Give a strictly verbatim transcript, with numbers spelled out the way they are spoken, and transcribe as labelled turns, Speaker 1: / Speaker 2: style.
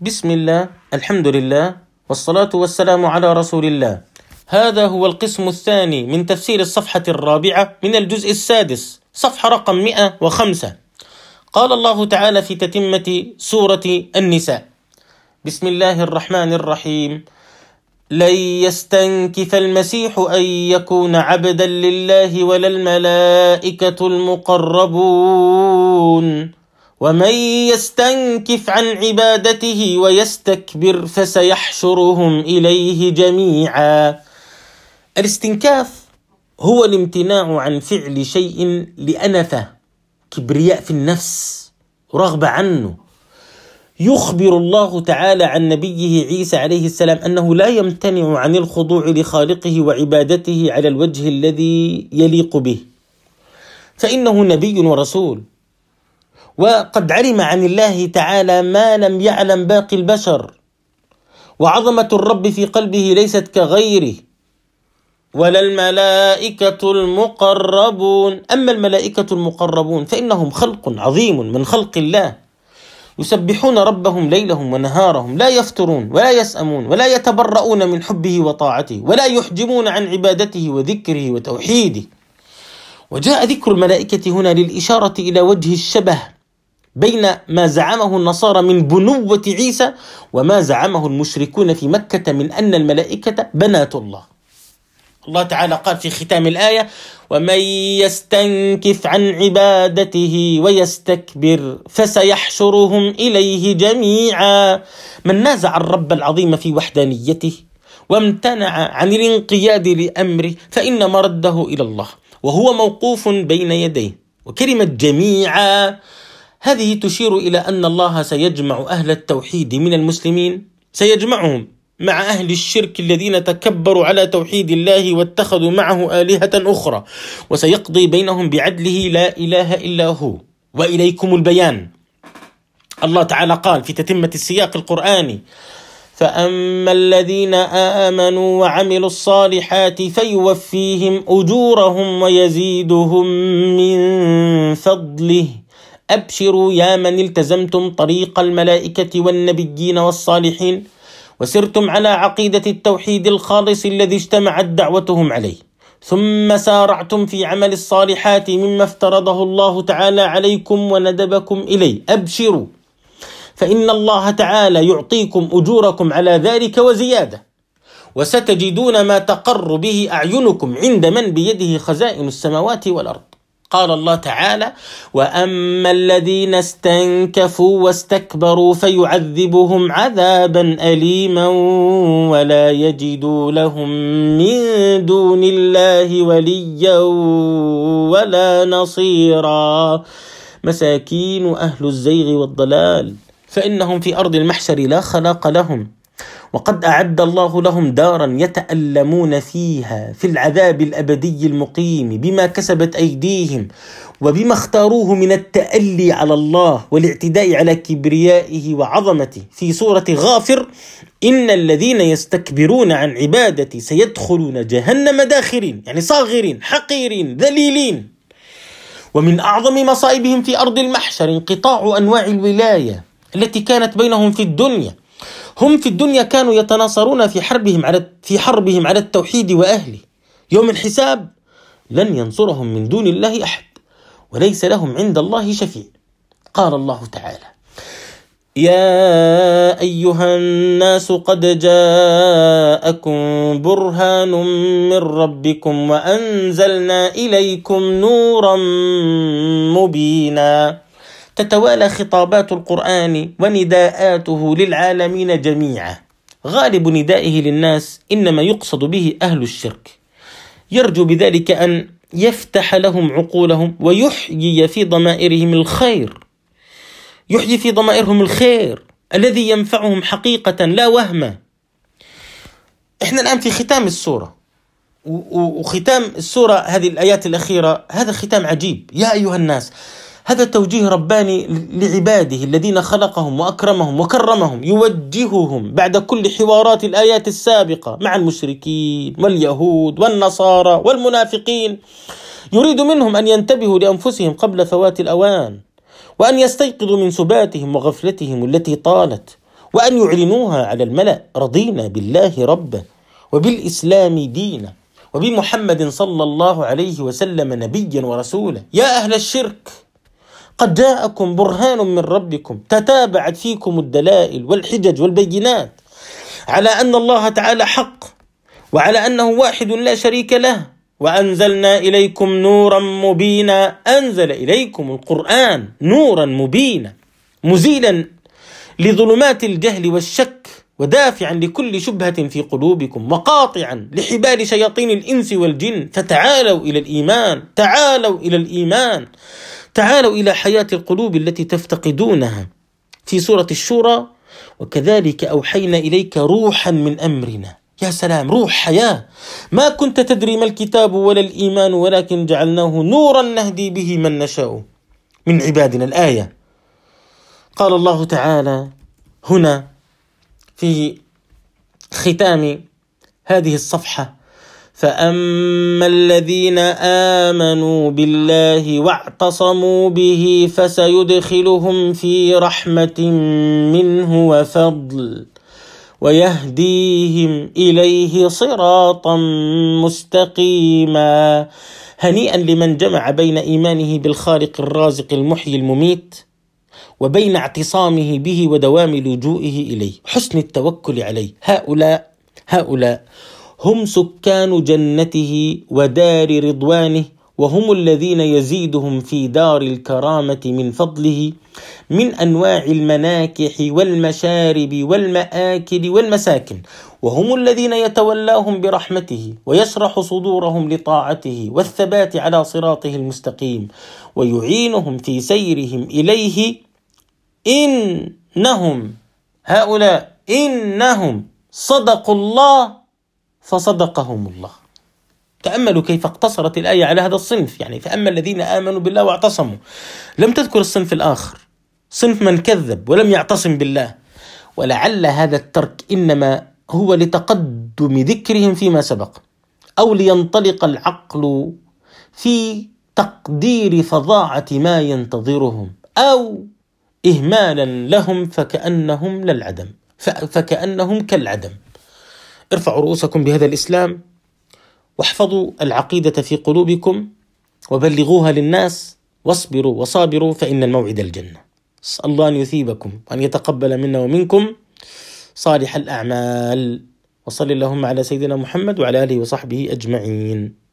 Speaker 1: بسم الله، الحمد لله، والصلاة والسلام على رسول الله. هذا هو القسم الثاني من تفسير الصفحة الرابعة من الجزء السادس، صفحة رقم مئة وخمسة. قال الله تعالى في تتمة سورة النساء: بسم الله الرحمن الرحيم: لن يستنكف المسيح أن يكون عبدا لله ولا الملائكة المقربون ومن يستنكف عن عبادته ويستكبر فسيحشرهم إليه جميعا. الاستنكاف هو الامتناع عن فعل شيء لأنفة، كبرياء في النفس، رغبة عنه. يخبر الله تعالى عن نبيه عيسى عليه السلام أنه لا يمتنع عن الخضوع لخالقه وعبادته على الوجه الذي يليق به، فإنه نبي ورسول، وقد علم عن الله تعالى ما لم يعلم باقي البشر، وعظمة الرب في قلبه ليست كغيره. ولا الملائكة المقربون، أما الملائكة المقربون فإنهم خلق عظيم من خلق الله، يسبحون ربهم ليلهم ونهارهم، لا يفترون ولا يسأمون ولا يتبرؤون من حبه وطاعته، ولا يحجمون عن عبادته وذكره وتوحيده. وجاء ذكر الملائكة هنا للإشارة إلى وجه الشبه بين ما زعمه النصارى من بنوة عيسى وما زعمه المشركون في مكة من أن الملائكة بنات الله. الله تعالى قال في ختام الآية: ومن يستنكف عن عبادته ويستكبر فسيحشرهم إليه جميعا. من نازع الرب العظيم في وحدانيته وامتنع عن الانقياد لأمره فإن مرده إلى الله، وهو موقوف بين يديه. وكلمة جميعا هذه تشير إلى أن الله سيجمع أهل التوحيد من المسلمين، سيجمعهم مع أهل الشرك الذين تكبروا على توحيد الله واتخذوا معه آلهة أخرى، وسيقضي بينهم بعدله لا إله إلا هو. وإليكم البيان. الله تعالى قال في تتمة السياق القرآني: فأما الذين آمنوا وعملوا الصالحات فيوفيهم أجورهم ويزيدهم من فضله أبشروا يا من التزمتم طريق الملائكة والنبيين والصالحين وسرتم على عقيدة التوحيد الخالص الذي اجتمعت دعوتهم عليه، ثم سارعتم في عمل الصالحات مما افترضه الله تعالى عليكم وندبكم إليه. أبشروا، فإن الله تعالى يعطيكم أجوركم على ذلك وزيادة، وستجدون ما تقر به أعينكم عند من بيده خزائن السماوات والأرض. قال الله تعالى: وأما الذين استنكفوا واستكبروا فيعذبهم عذابا أليما ولا يجدوا لهم من دون الله وليا ولا نصيرا. مساكين أهل الزيغ والضلال، فإنهم في أرض المحشر لا خلاق لهم، وقد أعد الله لهم دارا يتألمون فيها في العذاب الأبدي المقيم بما كسبت أيديهم وبما اختاروه من التألي على الله والاعتداء على كبريائه وعظمته. في سورة غافر: إن الذين يستكبرون عن عبادتي سيدخلون جهنم داخرين، يعني صاغرين حقيرين ذليلين. ومن أعظم مصائبهم في أرض المحشر انقطاع أنواع الولاية التي كانت بينهم في الدنيا. هم في الدنيا كانوا يتناصرون في حربهم على في حربهم على التوحيد وأهله. يوم الحساب لن ينصرهم من دون الله أحد، وليس لهم عند الله شفيع. قال الله تعالى: يا أيها الناس قد جاءكم برهان من ربكم وأنزلنا إليكم نورا مبينا. تتوالى خطابات القرآن ونداءاته للعالمين جميعا. غالب ندائه للناس إنما يقصد به أهل الشرك، يرجو بذلك أن يفتح لهم عقولهم ويحيي في ضمائرهم الخير، يحيي في ضمائرهم الخير الذي ينفعهم حقيقة لا وهما. إحنا الآن في ختام السورة، وختام السورة هذه الآيات الأخيرة هذا ختام عجيب. يا أيها الناس، هذا توجيه رباني لعباده الذين خلقهم وأكرمهم وكرمهم، يوجههم بعد كل حوارات الآيات السابقة مع المشركين واليهود والنصارى والمنافقين. يريد منهم أن ينتبهوا لأنفسهم قبل فوات الأوان، وأن يستيقظوا من سباتهم وغفلتهم التي طالت، وأن يعلنوها على الملأ: رضينا بالله ربا وبالإسلام دينا وبمحمد صلى الله عليه وسلم نبيا ورسولا. يا أهل الشرك، قد جاءكم برهان من ربكم، تتابعت فيكم الدلائل والحجج والبينات على أن الله تعالى حق، وعلى أنه واحد لا شريك له، وأنزلنا إليكم نورا مبينا. أنزل إليكم القرآن نورا مبينا، مزيلا لظلمات الجهل والشك، ودافعا لكل شبهة في قلوبكم، وقاطعا لحبال شياطين الإنس والجن. فتعالوا إلى الإيمان، تعالوا إلى الإيمان، تعالوا إلى حياة القلوب التي تفتقدونها. في سورة الشورى: وكذلك أوحينا إليك روحا من أمرنا. يا سلام، روح حياة. ما كنت تدري ما الكتاب ولا الإيمان ولكن جعلناه نورا نهدي به من نشاء من عبادنا. الآية. قال الله تعالى هنا في ختام هذه الصفحة: فأما الذين آمنوا بالله واعتصموا به فسيدخلهم في رحمة منه وفضل ويهديهم إليه صراطا مستقيما. هنيئا لمن جمع بين إيمانه بالخالق الرازق المحيي المميت وبين اعتصامه به ودوام لجوئه إليه، حسن التوكل عليه. هؤلاء هؤلاء هم سكان جنته ودار رضوانه، وهم الذين يزيدهم في دار الكرامة من فضله من أنواع المناكح والمشارب والمآكل والمساكن، وهم الذين يتولاهم برحمته ويشرح صدورهم لطاعته والثبات على صراطه المستقيم، ويعينهم في سيرهم إليه. إنهم هؤلاء إنهم صدقوا الله فصدقهم الله. تأملوا كيف اقتصرت الآية على هذا الصنف، يعني فأما الذين آمنوا بالله واعتصموا، لم تذكر الصنف الآخر، صنف من كذب ولم يعتصم بالله. ولعل هذا الترك إنما هو لتقدم ذكرهم فيما سبق، أو لينطلق العقل في تقدير فظاعة ما ينتظرهم، أو إهمالا لهم فكأنهم للعدم فكأنهم كالعدم. ارفعوا رؤوسكم بهذا الإسلام، واحفظوا العقيدة في قلوبكم، وبلغوها للناس، واصبروا وصابروا فإن الموعد الجنة. أسأل الله أن يثيبكم وأن يتقبل منا ومنكم صالح الأعمال. وصل اللهم على سيدنا محمد وعلى آله وصحبه أجمعين.